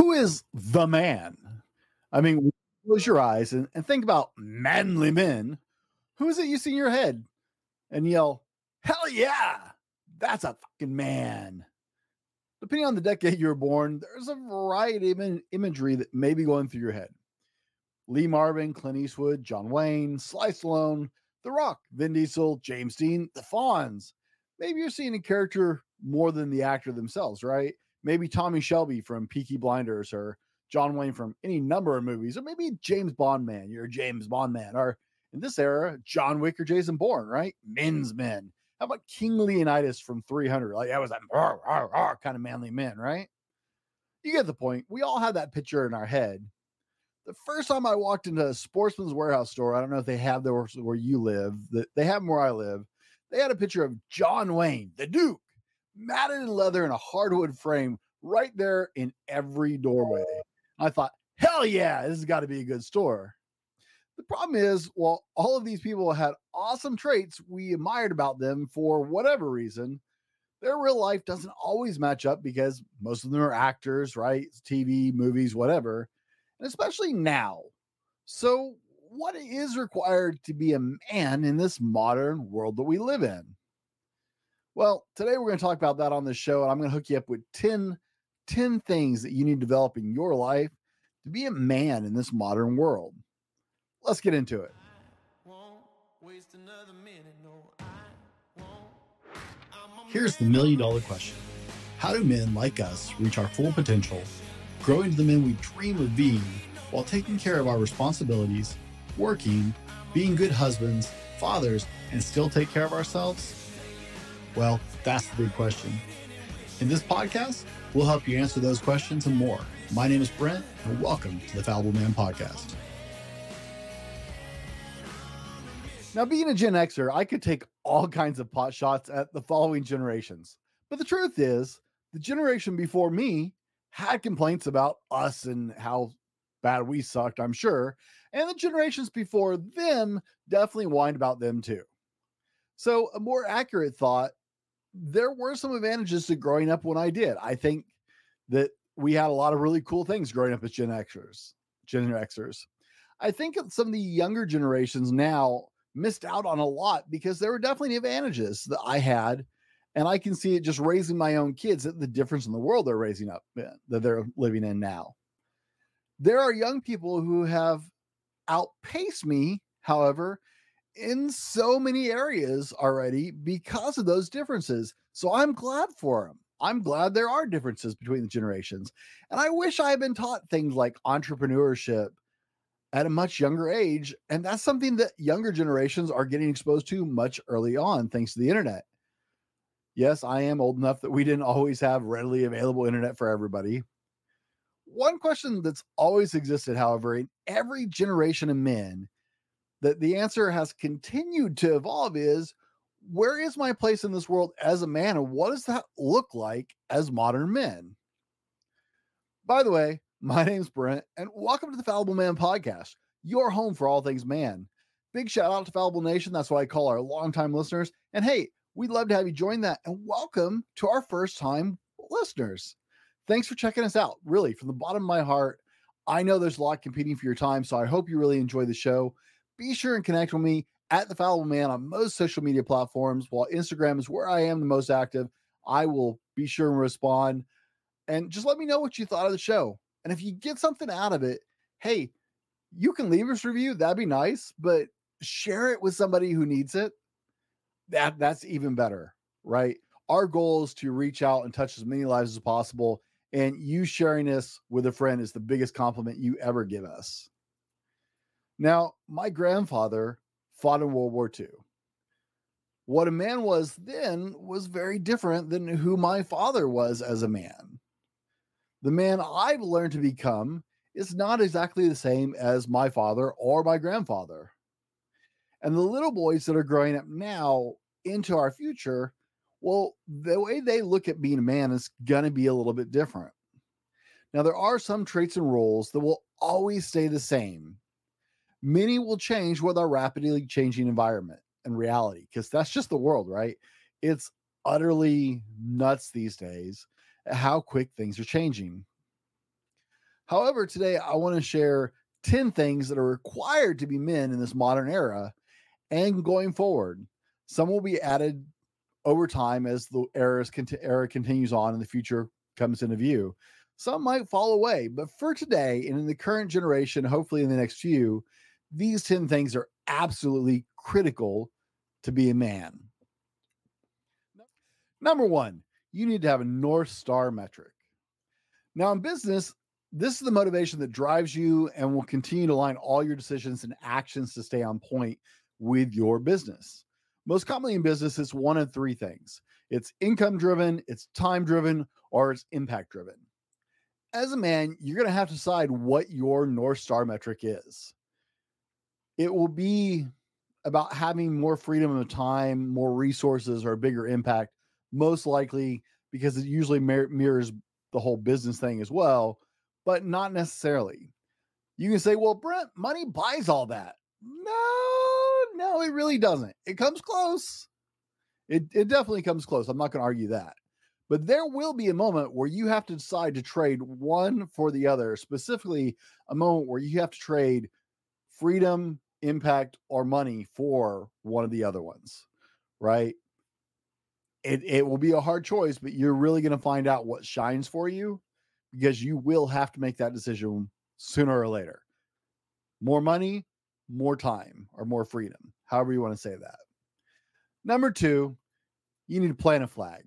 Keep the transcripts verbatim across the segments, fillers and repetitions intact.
who is the man? I mean, close your eyes and, and think about manly men. Who is it you see in your head and yell, hell yeah, that's a fucking man? Depending on the decade you were born, there's a variety of im- imagery that may be going through your head. Lee Marvin, Clint Eastwood, John Wayne, Sly Stallone, The Rock, Vin Diesel, James Dean, the Fonz. Maybe you're seeing a character more than the actor themselves, right? Maybe Tommy Shelby from Peaky Blinders, or John Wayne from any number of movies, or maybe James Bond man. You're a James Bond man, or in this era, John Wick or Jason Bourne, right? Men's men. How about King Leonidas from three hundred? Like that was that rawr, rawr, rawr kind of manly men, right? You get the point. We all have that picture in our head. The first time I walked into a Sportsman's Warehouse store, I don't know if they have there where you live, that they have them where I live. They had a picture of John Wayne, the Duke, matted in leather in a hardwood frame right there in every doorway. I thought, hell yeah, this has got to be a good store. The problem is, well, all of these people had awesome traits we admired about them for whatever reason. Their real life doesn't always match up because most of them are actors, right? T V, movies, whatever. And especially now. So what is required to be a man in this modern world that we live in? Well, today we're going to talk about that on this show, and I'm going to hook you up with ten, ten things that you need to develop in your life to be a man in this modern world. Let's get into it. Here's the million dollar question. How do men like us reach our full potential, grow into the men we dream of being, while taking care of our responsibilities, working, being good husbands, fathers, and still take care of ourselves? Well, that's the big question. In this podcast, we'll help you answer those questions and more. My name is Brent, and welcome to the Fallible Man Podcast. Now, being a Gen Xer, I could take all kinds of pot shots at the following generations. But the truth is, the generation before me had complaints about us and how bad we sucked, I'm sure. And the generations before them definitely whined about them too. So a more accurate thought, there were some advantages to growing up when I did. I think that we had a lot of really cool things growing up as Gen Xers, Gen Xers. I think some of the younger generations now missed out on a lot because there were definitely advantages that I had. And I can see it just raising my own kids, the difference in the world they're raising up in, that they're living in now. There are young people who have outpaced me, however, in so many areas already because of those differences. So I'm glad for them. I'm glad there are differences between the generations. And I wish I had been taught things like entrepreneurship at a much younger age. And that's something that younger generations are getting exposed to much early on, thanks to the internet. Yes, I am old enough that we didn't always have readily available internet for everybody. One question that's always existed, however, in every generation of men, that the answer has continued to evolve is, where is my place in this world as a man, and what does that look like as modern men? By the way, my name's Brent, and welcome to the Fallible Man Podcast, your home for all things man. Big shout out to Fallible Nation. That's what I call our longtime listeners. And hey, we'd love to have you join that. And welcome to our first time listeners. Thanks for checking us out. Really, from the bottom of my heart, I know there's a lot competing for your time, so I hope you really enjoy the show. Be sure and connect with me at The Fallible Man on most social media platforms. While Instagram is where I am the most active, I will be sure and respond. And just let me know what you thought of the show. And if you get something out of it, hey, you can leave us a review. That'd be nice, but share it with somebody who needs it. That that's even better, right? Our goal is to reach out and touch as many lives as possible. And you sharing this with a friend is the biggest compliment you ever give us. Now, my grandfather fought in World War Two. What a man was then was very different than who my father was as a man. The man I've learned to become is not exactly the same as my father or my grandfather. And the little boys that are growing up now into our future, well, the way they look at being a man is going to be a little bit different. Now, there are some traits and roles that will always stay the same. Many will change with our rapidly changing environment and reality, because that's just the world, right? It's utterly nuts these days how quick things are changing. However, today I want to share ten things that are required to be men in this modern era and going forward. Some will be added over time as the era's cont- era continues on and the future comes into view. Some might fall away, but for today and in the current generation, hopefully in the next few, these ten things are absolutely critical to be a man. Number one, you need to have a North Star metric. Now, in business, this is the motivation that drives you and will continue to align all your decisions and actions to stay on point with your business. Most commonly in business, it's one of three things: it's income driven, it's time driven, or it's impact driven. As a man, you're going to have to decide what your North Star metric is. It will be about having more freedom of time, more resources, or a bigger impact, most likely because it usually mir- mirrors the whole business thing as well, but not necessarily. You can say, well, Brent, money buys all that. No, no, it really doesn't. It comes close. It, it definitely comes close. I'm not going to argue that. But there will be a moment where you have to decide to trade one for the other, specifically a moment where you have to trade freedom, impact, or money for one of the other ones, right? It, it will be a hard choice, but you're really going to find out what shines for you because you will have to make that decision sooner or later. More money, more time, or more freedom, however you want to say that. Number two, you need to plant a flag.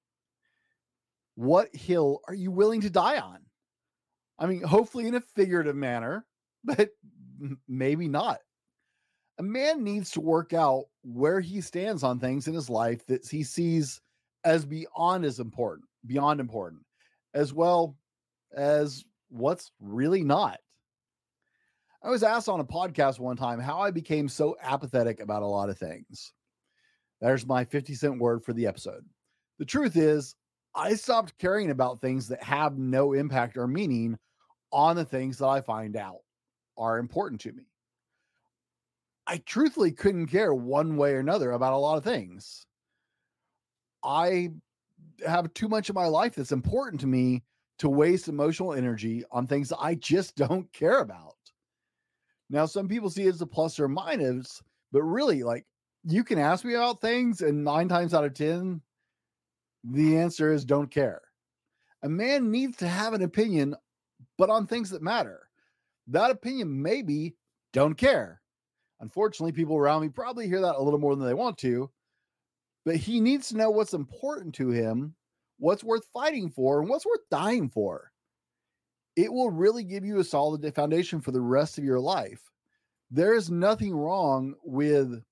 What hill are you willing to die on? I mean, hopefully in a figurative manner, but maybe not. A man needs to work out where he stands on things in his life that he sees as beyond as important, beyond important, as well as what's really not. I was asked on a podcast one time how I became so apathetic about a lot of things. There's my fifty cent word for the episode. The truth is, I stopped caring about things that have no impact or meaning on the things that I find out are important to me. I truthfully couldn't care one way or another about a lot of things. I have too much of my life that's important to me to waste emotional energy on things that I just don't care about. Now, some people see it as a plus or minus, but really, like, you can ask me about things, and nine times out of ten, the answer is don't care. A man needs to have an opinion, but on things that matter. That opinion may be don't care. Unfortunately, people around me probably hear that a little more than they want to, but he needs to know what's important to him, what's worth fighting for, and what's worth dying for. It will really give you a solid foundation for the rest of your life. There is nothing wrong with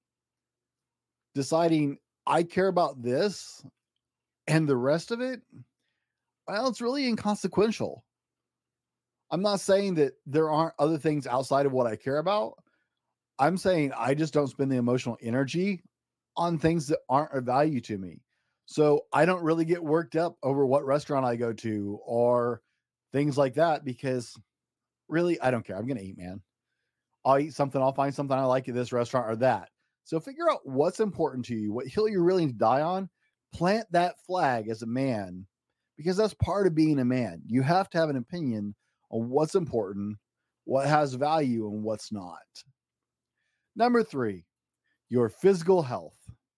deciding I care about this and the rest of it. Well, it's really inconsequential. I'm not saying that there aren't other things outside of what I care about. I'm saying I just don't spend the emotional energy on things that aren't of value to me. So I don't really get worked up over what restaurant I go to or things like that because really, I don't care. I'm going to eat, man. I'll eat something. I'll find something I like at this restaurant or that. So figure out what's important to you, what hill you're willing to die on. Plant that flag as a man because that's part of being a man. You have to have an opinion on what's important, what has value, and what's not. Number three, your physical health.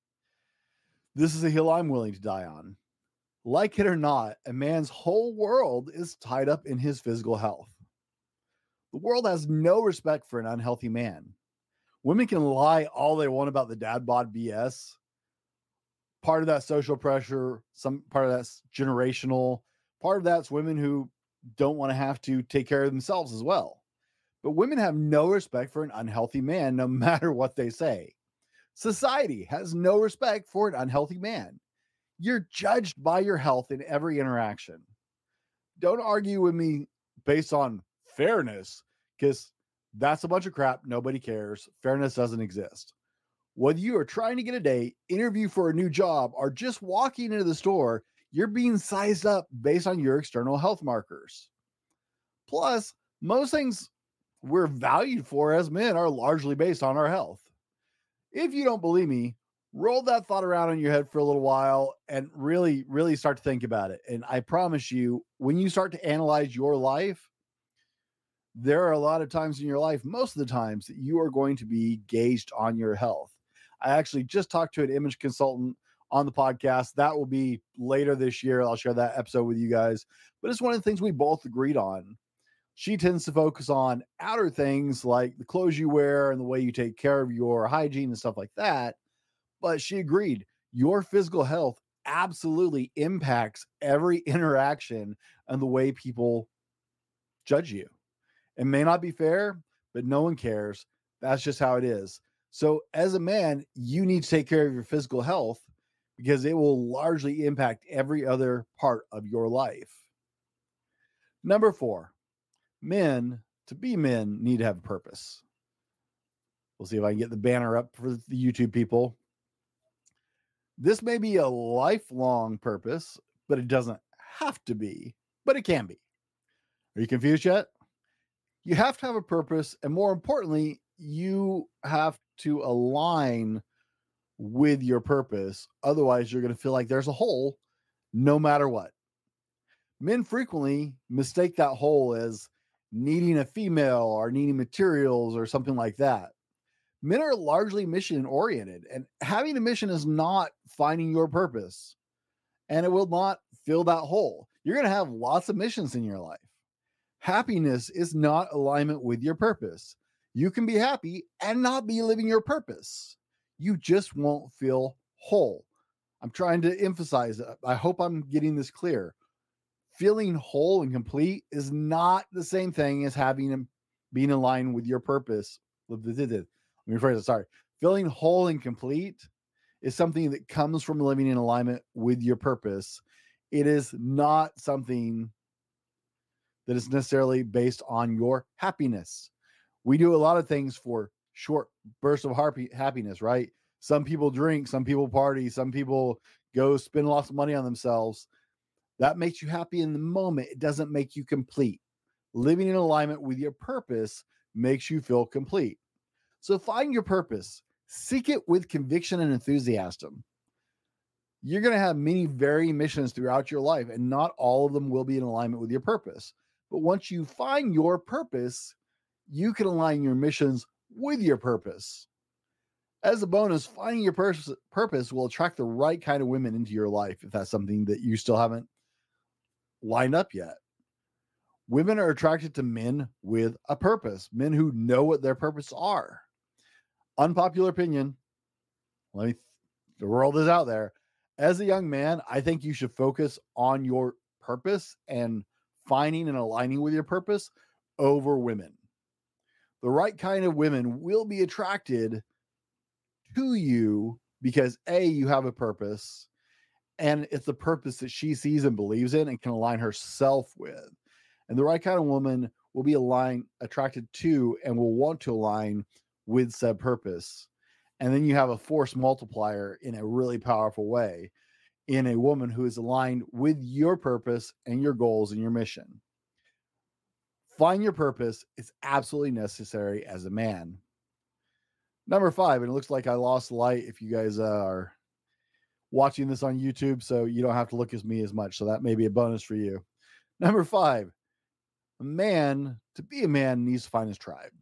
This is a hill I'm willing to die on. Like it or not, a man's whole world is tied up in his physical health. The world has no respect for an unhealthy man. Women can lie all they want about the dad bod B S. Part of that social pressure, some part of that's generational. Part of that's women who don't want to have to take care of themselves as well. But women have no respect for an unhealthy man, no matter what they say. Society has no respect for an unhealthy man. You're judged by your health in every interaction. Don't argue with me based on fairness, because that's a bunch of crap. Nobody cares. Fairness doesn't exist. Whether you are trying to get a date, interview for a new job, or just walking into the store, you're being sized up based on your external health markers. Plus, most things we're valued for as men are largely based on our health. If you don't believe me, roll that thought around in your head for a little while and really, really start to think about it. And I promise you, when you start to analyze your life, there are a lot of times in your life, most of the times, that you are going to be gauged on your health. I actually just talked to an image consultant on the podcast. That will be later this year. I'll share that episode with you guys. But it's one of the things we both agreed on. She tends to focus on outer things like the clothes you wear and the way you take care of your hygiene and stuff like that. But she agreed your physical health absolutely impacts every interaction and the way people judge you. It may not be fair, but no one cares. That's just how it is. So as a man, you need to take care of your physical health because it will largely impact every other part of your life. Number four, men, to be men, need to have a purpose. We'll see if I can get the banner up for the YouTube people. This may be a lifelong purpose, but it doesn't have to be, but it can be. Are you confused yet? You have to have a purpose, and more importantly, you have to align with your purpose. Otherwise, you're going to feel like there's a hole no matter what. Men frequently mistake that hole as needing a female or needing materials or something like that. Men are largely mission oriented, and having a mission is not finding your purpose, and it will not fill that hole. You're going to have lots of missions in your life. Happiness is not alignment with your purpose. You can be happy and not be living your purpose. You just won't feel whole. I'm trying to emphasize that. I hope I'm getting this clear. Feeling whole and complete is not the same thing as having and being in line with your purpose. Let me rephrase it. Sorry. Feeling whole and complete is something that comes from living in alignment with your purpose. It is not something that is necessarily based on your happiness. We do a lot of things for short bursts of happiness, right? Some people drink, some people party, some people go spend lots of money on themselves. That makes you happy in the moment. It doesn't make you complete. Living in alignment with your purpose makes you feel complete. So find your purpose, seek it with conviction and enthusiasm. You're going to have many varying missions throughout your life, and not all of them will be in alignment with your purpose. But once you find your purpose, you can align your missions with your purpose. As a bonus, finding your pur- purpose will attract the right kind of women into your life if that's something that you still haven't lined up yet. Women are attracted to men with a purpose, men who know what their purpose are. Unpopular opinion. Let me th- roll this out there. As a young man, I think you should focus on your purpose and finding and aligning with your purpose over women. The right kind of women will be attracted to you because A, you have a purpose, and it's a purpose that she sees and believes in and can align herself with. And the right kind of woman will be aligned, attracted to, and will want to align with said purpose. And then you have a force multiplier in a really powerful way in a woman who is aligned with your purpose and your goals and your mission. Find your purpose is absolutely necessary as a man. Number five, and it looks like I lost light if you guys uh, are watching this on YouTube, so you don't have to look at me as much. So that may be a bonus for you. Number five, a man, to be a man, needs to find his tribe.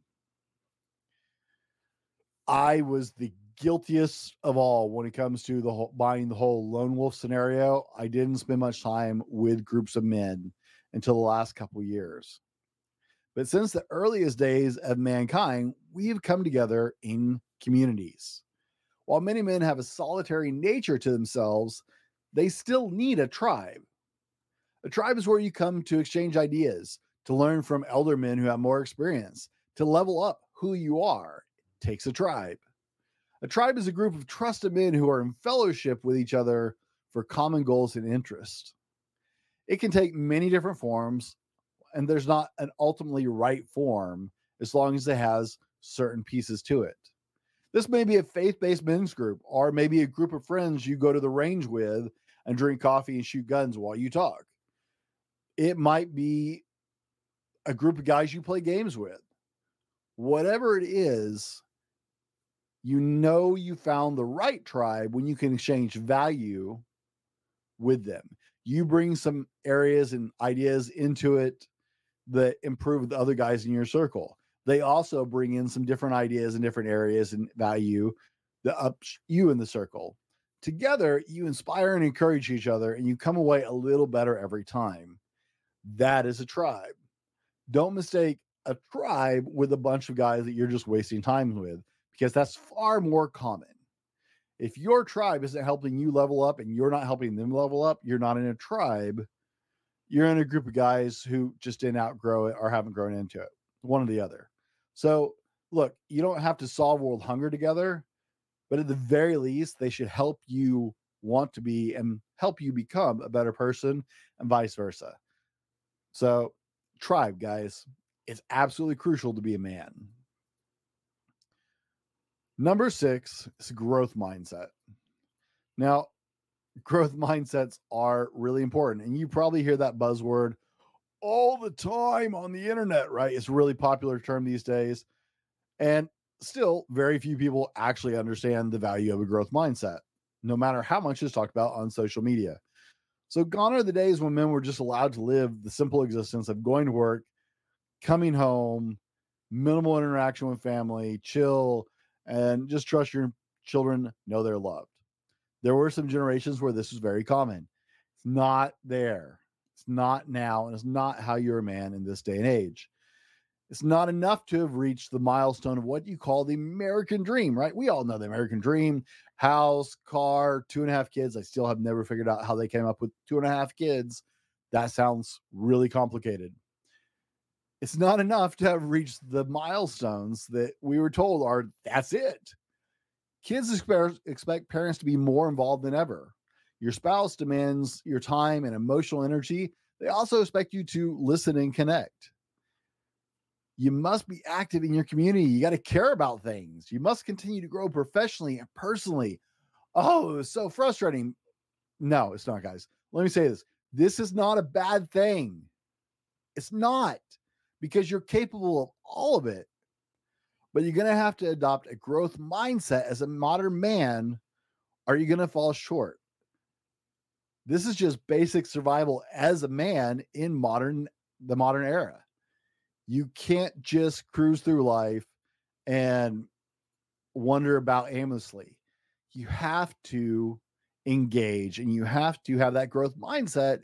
I was the guiltiest of all when it comes to the whole, buying the whole lone wolf scenario. I didn't spend much time with groups of men until the last couple years. But since the earliest days of mankind, we have come together in communities. While many men have a solitary nature to themselves, they still need a tribe. A tribe is where you come to exchange ideas, to learn from elder men who have more experience, to level up who you are. It takes a tribe. A tribe is a group of trusted men who are in fellowship with each other for common goals and interests. It can take many different forms, and there's not an ultimately right form as long as it has certain pieces to it. This may be a faith-based men's group, or maybe a group of friends you go to the range with and drink coffee and shoot guns while you talk. It might be a group of guys you play games with. Whatever it is, you know you found the right tribe when you can exchange value with them. You bring some areas and ideas into it that improve the other guys in your circle. They also bring in some different ideas in different areas and value that ups you in the circle. Together, you inspire and encourage each other, and you come away a little better every time. That is a tribe. Don't mistake a tribe with a bunch of guys that you're just wasting time with, because that's far more common. If your tribe isn't helping you level up and you're not helping them level up, you're not in a tribe. You're in a group of guys who just didn't outgrow it or haven't grown into it, one or the other. So, look, you don't have to solve world hunger together, but at the very least, they should help you want to be and help you become a better person, and vice versa. So, tribe, guys, it's absolutely crucial to be a man. Number six is growth mindset. Now, growth mindsets are really important, and you probably hear that buzzword all the time on the internet, right? It's a really popular term these days. And still, very few people actually understand the value of a growth mindset, no matter how much is talked about on social media. So, gone are the days when men were just allowed to live the simple existence of going to work, coming home, minimal interaction with family, chill, and just trust your children know they're loved. There were some generations where this was very common. It's not there. It's not now, and it's not how you're a man in this day and age. It's not enough to have reached the milestone of what you call the American dream, right? We all know the American dream: house, car, two and a half kids. I still have never figured out how they came up with two and a half kids. That sounds really complicated. It's not enough to have reached the milestones that we were told are that's it. Kids expect, expect parents to be more involved than ever. Your spouse demands your time and emotional energy. They also expect you to listen and connect. You must be active in your community. You got to care about things. You must continue to grow professionally and personally. Oh, it was so frustrating. No, it's not, guys. Let me say this. This is not a bad thing. It's not, because you're capable of all of it. But you're going to have to adopt a growth mindset as a modern man. Are you going to fall short? This is just basic survival as a man in modern the modern era. You can't just cruise through life and wonder about aimlessly. You have to engage, and you have to have that growth mindset,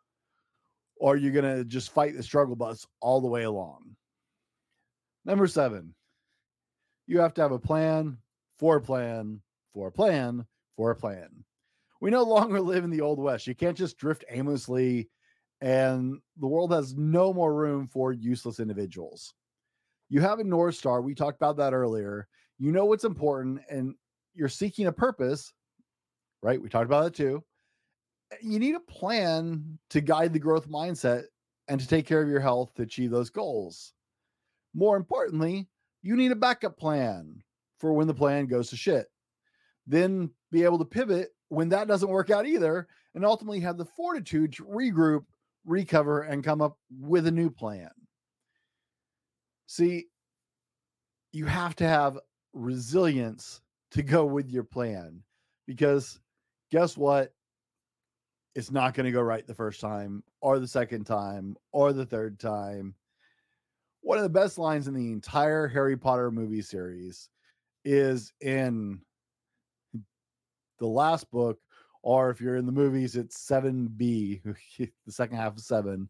or you're going to just fight the struggle bus all the way along. Number seven, you have to have a plan for a plan for a plan for a plan. We no longer live in the Old West. You can't just drift aimlessly, and the world has no more room for useless individuals. You have a North Star. We talked about that earlier. You know what's important, and you're seeking a purpose, right? We talked about it too. You need a plan to guide the growth mindset and to take care of your health to achieve those goals. More importantly, you need a backup plan for when the plan goes to shit. Then be able to pivot when that doesn't work out either, and ultimately have the fortitude to regroup, recover, and come up with a new plan. See, you have to have resilience to go with your plan, because guess what? It's not going to go right the first time or the second time or the third time. One of the best lines in the entire Harry Potter movie series is in the last book, or if you're in the movies, it's seven B, the second half of seven.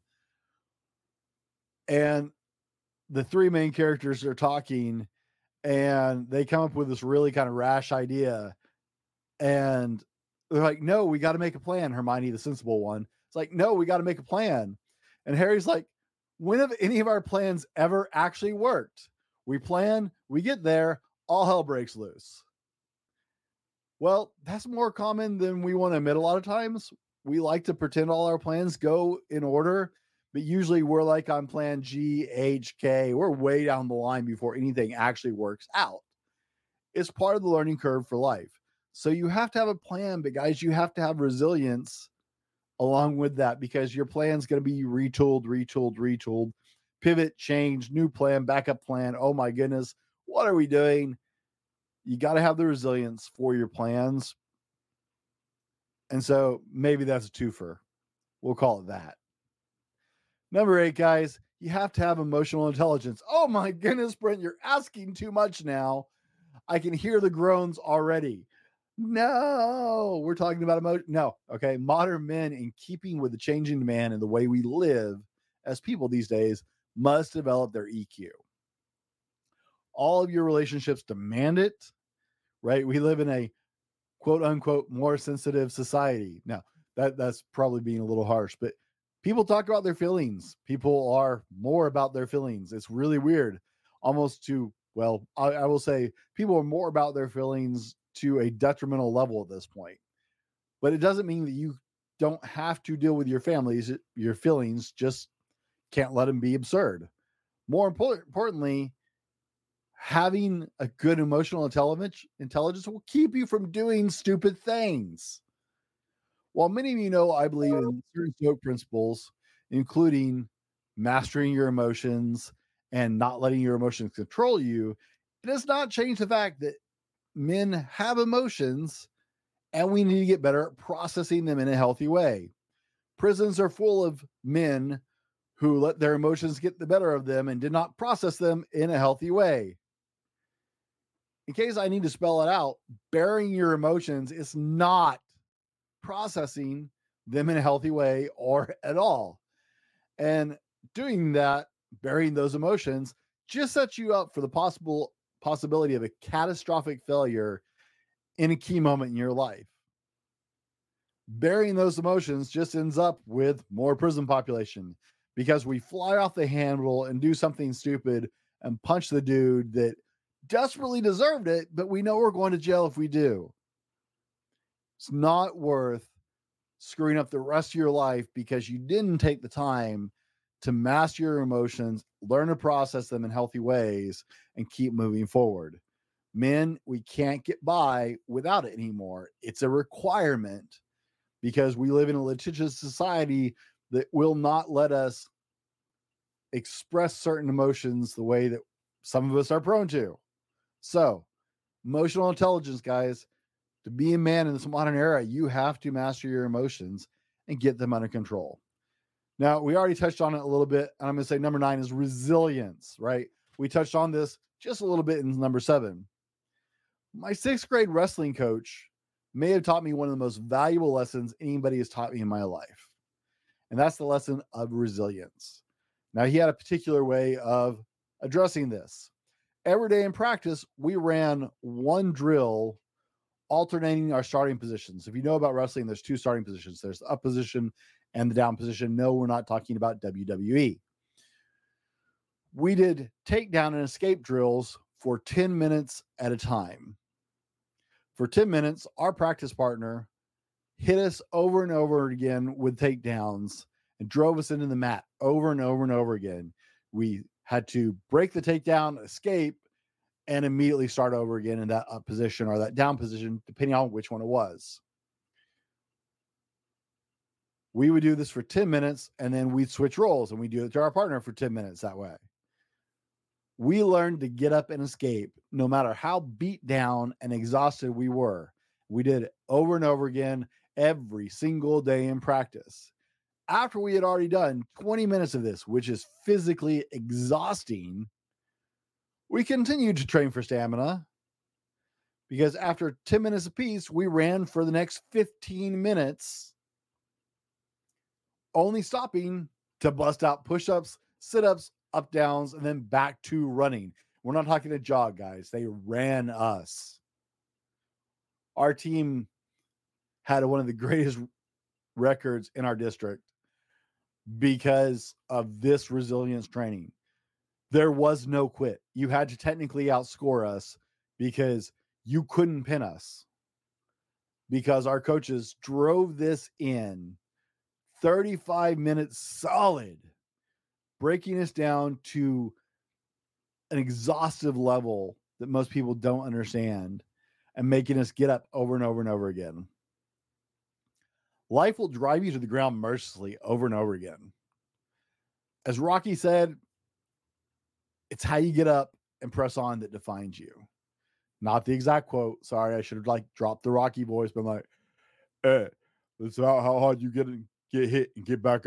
And the three main characters are talking, and they come up with this really kind of rash idea. And they're like, no, we got to make a plan. Hermione, the sensible one, it's like, no, we got to make a plan. And Harry's like, when have any of our plans ever actually worked? We plan, we get there, all hell breaks loose. Well, that's more common than we want to admit a lot of times. We like to pretend all our plans go in order, but usually we're like on plan G, H, K. We're way down the line before anything actually works out. It's part of the learning curve for life. So you have to have a plan, but guys, you have to have resilience along with that, because your plan's going to be retooled, retooled, retooled, pivot, change, new plan, backup plan. Oh my goodness, what are we doing? You got to have the resilience for your plans. And so maybe that's a twofer. We'll call it that. Number eight, guys, You have to have emotional intelligence. Oh my goodness, Brent, you're asking too much now. I can hear the groans already. No, we're talking about emotion. No, okay. Modern men, in keeping with the changing demand and the way we live as people these days, must develop their E Q. All of your relationships demand it, right? We live in a quote unquote more sensitive society. Now, that that's probably being a little harsh, but people talk about their feelings. People are more about their feelings. It's really weird, almost to, well, I, I will say people are more about their feelings to a detrimental level at this point. But it doesn't mean that you don't have to deal with your families, your feelings, just can't let them be absurd. More important, importantly, having a good emotional intelligence intelligence will keep you from doing stupid things. While many of you know I believe in certain STOIC principles, including mastering your emotions and not letting your emotions control you, it does not change the fact that men have emotions and we need to get better at processing them in a healthy way. Prisons are full of men who let their emotions get the better of them and did not process them in a healthy way. In case I need to spell it out, burying your emotions is not processing them in a healthy way or at all. And doing that, burying those emotions, just sets you up for the possible possibility of a catastrophic failure in a key moment in your life. Burying those emotions just ends up with more prison population because we fly off the handle and do something stupid and punch the dude that desperately deserved it, but we know we're going to jail if we do. It's not worth screwing up the rest of your life because you didn't take the time to master your emotions, learn to process them in healthy ways, and keep moving forward. Men, we can't get by without it anymore. It's a requirement because we live in a litigious society that will not let us express certain emotions the way that some of us are prone to. So, emotional intelligence, guys, to be a man in this modern era, you have to master your emotions and get them under control. Now, we already touched on it a little bit, and I'm going to say number nine is resilience, right? We touched on this just a little bit in number seven. My sixth grade wrestling coach may have taught me one of the most valuable lessons anybody has taught me in my life, and that's the lesson of resilience. Now, he had a particular way of addressing this. Every day in practice, we ran one drill alternating our starting positions. If you know about wrestling, there's two starting positions. There's the up position and the down position. No, we're not talking about W W E. We did takedown and escape drills for ten minutes at a time. For ten minutes, our practice partner hit us over and over again with takedowns and drove us into the mat over and over and over again. We had to break the takedown, escape, and immediately start over again in that up position or that down position, depending on which one it was. We would do this for ten minutes and then we'd switch roles and we do it to our partner for ten minutes that way. We learned to get up and escape no matter how beat down and exhausted we were. We did it over and over again every single day in practice. After we had already done twenty minutes of this, which is physically exhausting, we continued to train for stamina because after ten minutes apiece, we ran for the next fifteen minutes, only stopping to bust out push-ups, sit-ups, up downs, and then back to running. We're not talking a jog, guys. They ran us. Our team had one of the greatest records in our district because of this resilience training. There was no quit. You had to technically outscore us because you couldn't pin us, because our coaches drove this in thirty-five minutes solid, breaking us down to an exhaustive level that most people don't understand and making us get up over and over and over again. Life will drive you to the ground mercilessly over and over again. As Rocky said, it's how you get up and press on that defines you. Not the exact quote. Sorry, I should have like dropped the Rocky voice, but I'm like, hey, that's how, how hard you get get hit and get back up.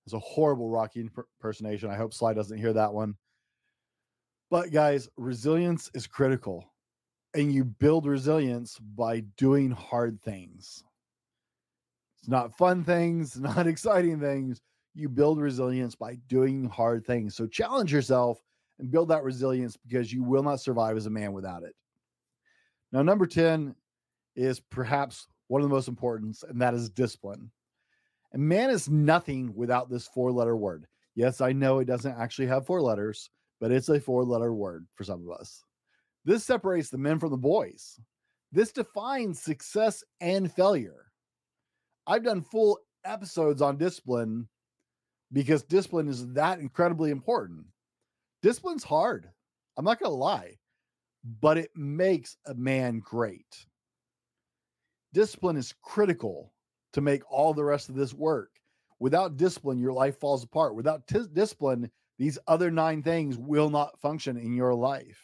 It's a horrible Rocky impersonation. I hope Sly doesn't hear that one. But guys, resilience is critical. And you build resilience by doing hard things. It's not fun things, not exciting things. You build resilience by doing hard things. So challenge yourself and build that resilience, because you will not survive as a man without it. Now, number ten is perhaps one of the most important, and that is discipline. And man is nothing without this four-letter word. Yes, I know it doesn't actually have four letters, but it's a four-letter word for some of us. This separates the men from the boys. This defines success and failure. I've done full episodes on discipline because discipline is that incredibly important. Discipline's hard. I'm not going to lie, but it makes a man great. Discipline is critical to make all the rest of this work. Without discipline, your life falls apart. Without t- discipline, these other nine things will not function in your life.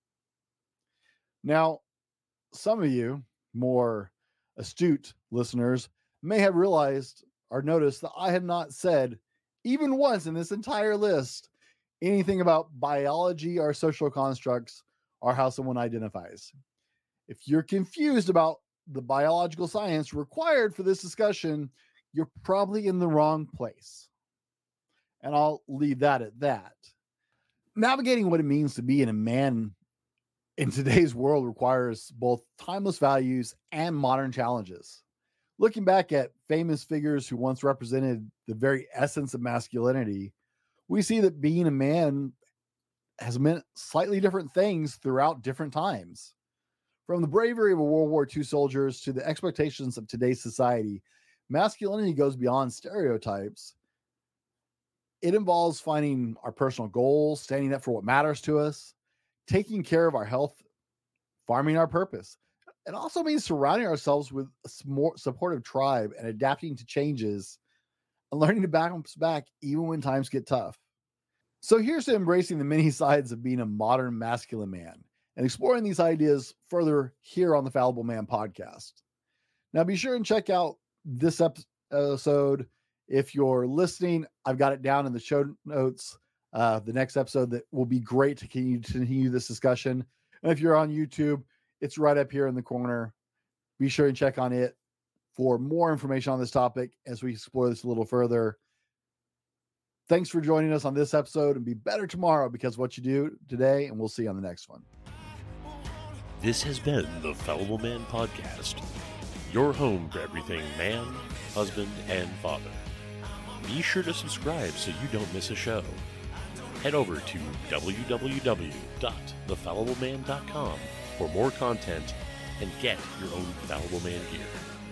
Now, some of you more astute listeners may have realized or noticed that I have not said, even once in this entire list, anything about biology or social constructs or how someone identifies. If you're confused about the biological science required for this discussion, you're probably in the wrong place. And I'll leave that at that. Navigating what it means to be in a man in today's world requires both timeless values and modern challenges. Looking back at famous figures who once represented the very essence of masculinity, we see that being a man has meant slightly different things throughout different times. From the bravery of World War Two soldiers to the expectations of today's society, masculinity goes beyond stereotypes. It involves finding our personal goals, standing up for what matters to us, taking care of our health, farming our purpose. It also means surrounding ourselves with a more supportive tribe and adapting to changes and learning to bounce back even when times get tough. So here's to embracing the many sides of being a modern masculine man and exploring these ideas further here on the Fallible Man podcast. Now be sure and check out this episode. If you're listening, I've got it down in the show notes. Uh, the next episode that will be great to continue this discussion. And if you're on YouTube, it's right up here in the corner. Be sure and check on it for more information on this topic as we explore this a little further. Thanks for joining us on this episode, and be better tomorrow because of what you do today, and we'll see you on the next one. This has been the Fallible Man Podcast, your home for everything man, husband, and father. Be sure to subscribe so you don't miss a show. Head over to w w w dot the fallible man dot com for more content and get your own Fallible Man gear.